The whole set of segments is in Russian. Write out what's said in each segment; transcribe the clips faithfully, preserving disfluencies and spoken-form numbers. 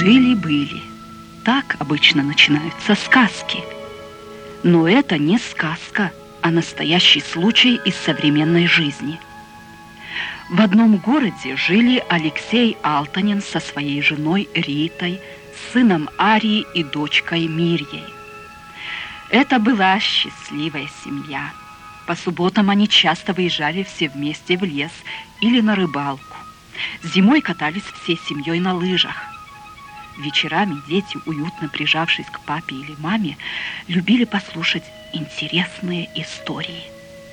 Жили-были. Так обычно начинаются сказки. Но это не сказка, а настоящий случай из современной жизни. В одном городе жили Алексей Алтанин со своей женой Ритой, сыном Арией и дочкой Мирьей. Это была счастливая семья. По субботам они часто выезжали все вместе в лес или на рыбалку. Зимой катались всей семьей на лыжах. Вечерами дети, уютно прижавшись к папе или маме, любили послушать интересные истории.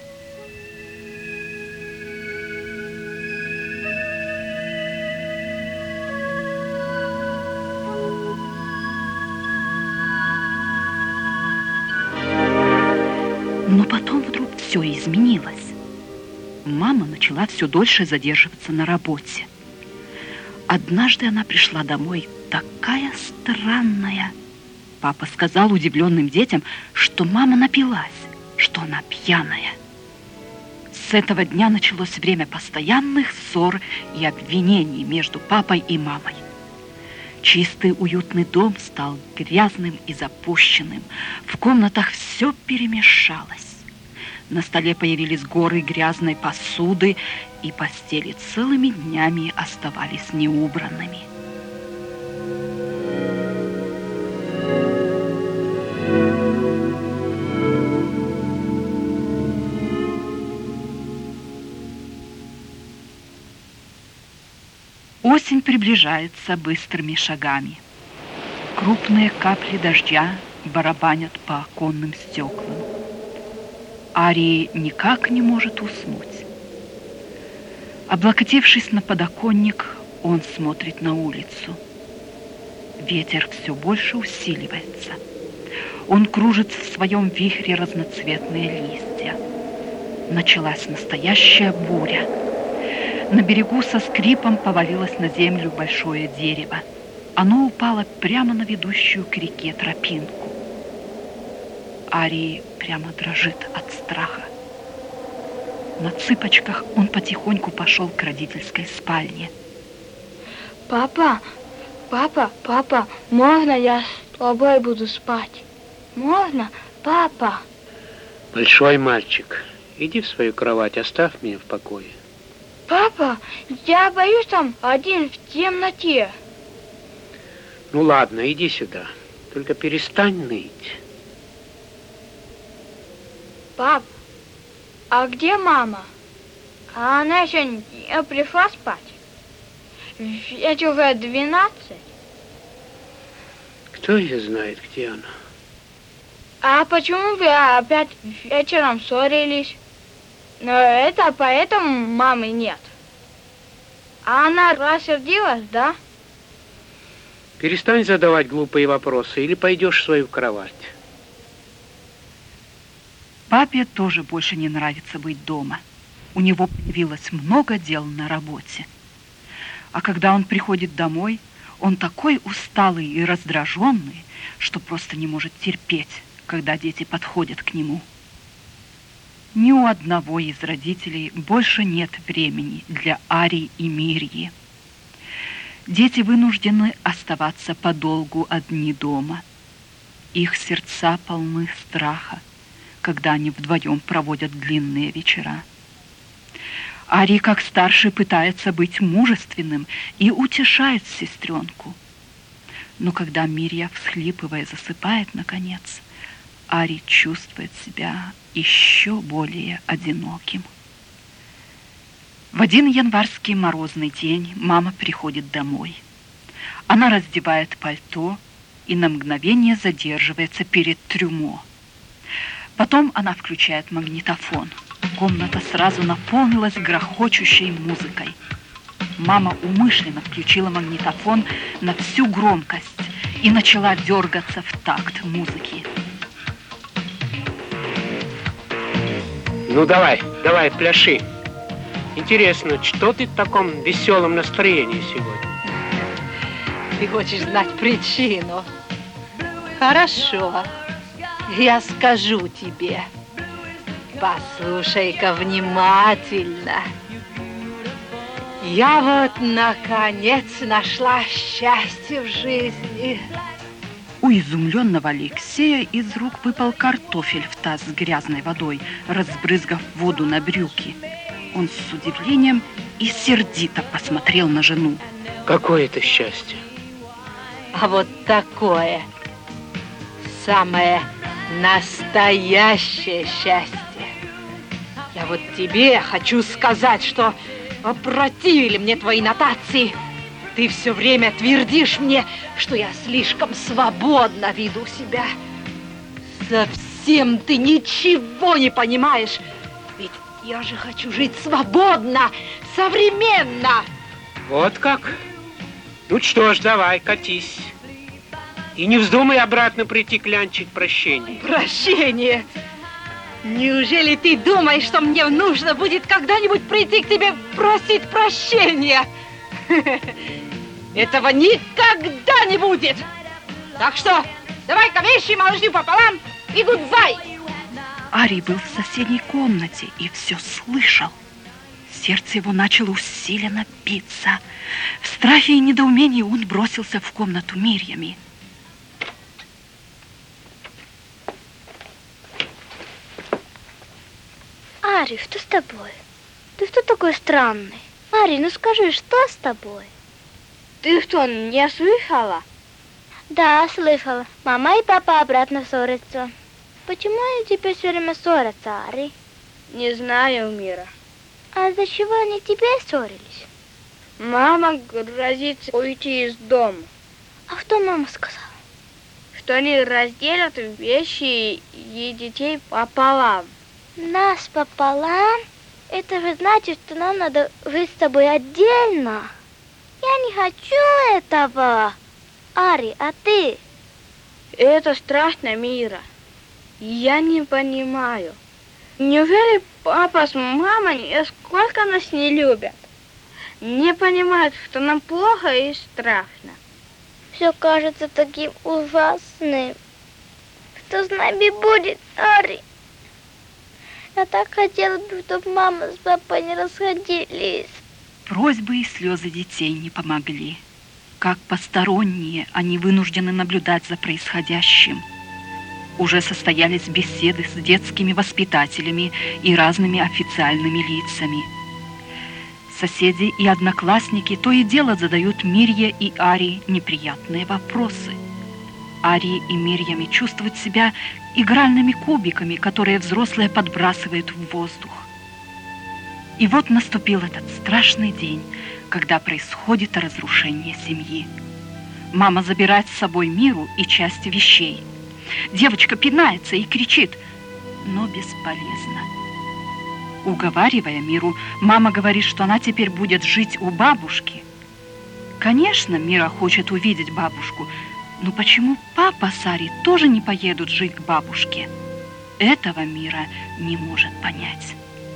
Но потом вдруг все изменилось. Мама начала все дольше задерживаться на работе. Однажды она пришла домой такая странная. Папа сказал удивленным детям, что мама напилась, что она пьяная. С этого дня началось время постоянных ссор и обвинений между папой и мамой. Чистый уютный дом стал грязным и запущенным. В комнатах все перемешалось. На столе появились горы грязной посуды, и постели целыми днями оставались неубранными. Осень приближается быстрыми шагами. Крупные капли дождя барабанят по оконным стеклам. Ария никак не может уснуть. Облокотившись на подоконник, он смотрит на улицу. Ветер все больше усиливается. Он кружит в своем вихре разноцветные листья. Началась настоящая буря. На берегу со скрипом повалилось на землю большое дерево. Оно упало прямо на ведущую к реке тропинку. Ария прямо дрожит от страха. На цыпочках он потихоньку пошел к родительской спальне. Папа, папа, папа, можно я с тобой буду спать? Можно, папа? Большой мальчик, иди в свою кровать, оставь меня в покое. Папа, я боюсь там один в темноте. Ну ладно, иди сюда, только перестань ныть. Пап, а где мама? Она еще не пришла спать? Ведь уже двенадцать. Кто ее знает, где она? А почему вы опять вечером ссорились? Но это поэтому мамы нет. А она рассердилась, да? Перестань задавать глупые вопросы, или пойдешь в свою кровать. Папе тоже больше не нравится быть дома. У него появилось много дел на работе. А когда он приходит домой, он такой усталый и раздраженный, что просто не может терпеть, когда дети подходят к нему. Ни у одного из родителей больше нет времени для Арии и Мирьи. Дети вынуждены оставаться подолгу одни дома. Их сердца полны страха, когда они вдвоем проводят длинные вечера. Ария, как старший, пытается быть мужественным и утешает сестренку. Но когда Мирья, всхлипывая, засыпает наконец, Ария чувствует себя еще более одиноким. В один январский морозный день мама приходит домой. Она раздевает пальто и на мгновение задерживается перед трюмо. Потом она включает магнитофон. Комната сразу наполнилась грохочущей музыкой. Мама умышленно включила магнитофон на всю громкость и начала дергаться в такт музыки. Ну давай, давай, пляши. Интересно, что ты в таком веселом настроении сегодня? Ты хочешь знать причину? Хорошо, я скажу тебе. Послушай-ка внимательно. Я вот наконец нашла счастье в жизни. У изумленного Алексея из рук выпал картофель в таз с грязной водой, разбрызгав воду на брюки. Он с удивлением и сердито посмотрел на жену. Какое это счастье? А вот такое самое настоящее счастье. Я вот тебе хочу сказать, что опротивили мне твои нотации. Ты все время твердишь мне, что я слишком свободно веду себя. Совсем ты ничего не понимаешь. Ведь я же хочу жить свободно, современно. Вот как? Ну что ж, давай, катись. И не вздумай обратно прийти клянчить прощения. Прощение? Неужели ты думаешь, что мне нужно будет когда-нибудь прийти к тебе просить прощения? Этого никогда не будет. Так что давай-ка вещи малышню пополам и гудбай. Арий был в соседней комнате и все слышал. Сердце его начало усиленно биться. В страхе и недоумении он бросился в комнату Мирьями. Арий, что с тобой? Ты что такой странный? Арий, ну скажи, что с тобой? Ты что, не слышала? Да, слышала. Мама и папа обратно ссорятся. Почему они теперь все время ссорятся, Арий? Не знаю, Мира. А за чего они теперь ссорились? Мама грозится уйти из дома. А что мама сказала? Что они разделят вещи и детей пополам. Нас пополам? Это же значит, что нам надо жить с тобой отдельно. Я не хочу этого. Арий, а ты? Это страшно, Мира. Я не понимаю. Неужели папа с мамой сколько нас не любят? Не понимают, что нам плохо и страшно. Все кажется таким ужасным. Что с нами будет, Арий? Я так хотела бы, чтобы мама с папой не расходились. Просьбы и слезы детей не помогли. Как посторонние, они вынуждены наблюдать за происходящим. Уже состоялись беседы с детскими воспитателями и разными официальными лицами. Соседи и одноклассники то и дело задают Мирье и Арии неприятные вопросы. Арии и Мирьями чувствуют себя игральными кубиками, которые взрослые подбрасывают в воздух. И вот наступил этот страшный день, когда происходит разрушение семьи. Мама забирает с собой Миру и часть вещей. Девочка пинается и кричит, но бесполезно. Уговаривая Миру, мама говорит, что она теперь будет жить у бабушки. Конечно, Мира хочет увидеть бабушку, но почему папа с Арией тоже не поедут жить к бабушке? Этого Мира не может понять.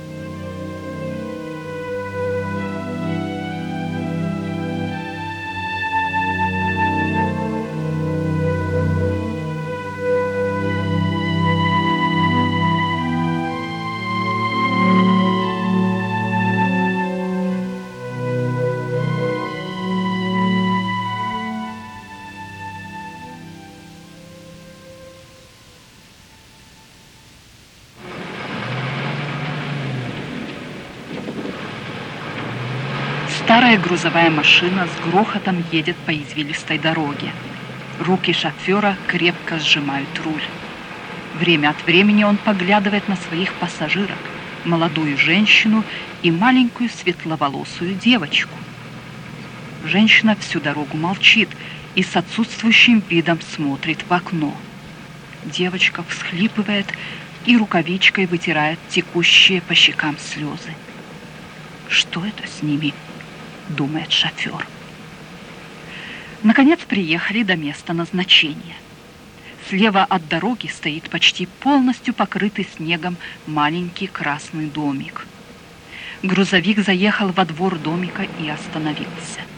Старая грузовая машина с грохотом едет по извилистой дороге. Руки шофера крепко сжимают руль. Время от времени он поглядывает на своих пассажирок, молодую женщину и маленькую светловолосую девочку. Женщина всю дорогу молчит и с отсутствующим видом смотрит в окно. Девочка всхлипывает и рукавичкой вытирает текущие по щекам слезы. Что это с ними? Думает шофер. Наконец приехали до места назначения. Слева от дороги стоит почти полностью покрытый снегом маленький красный домик. Грузовик заехал во двор домика и остановился.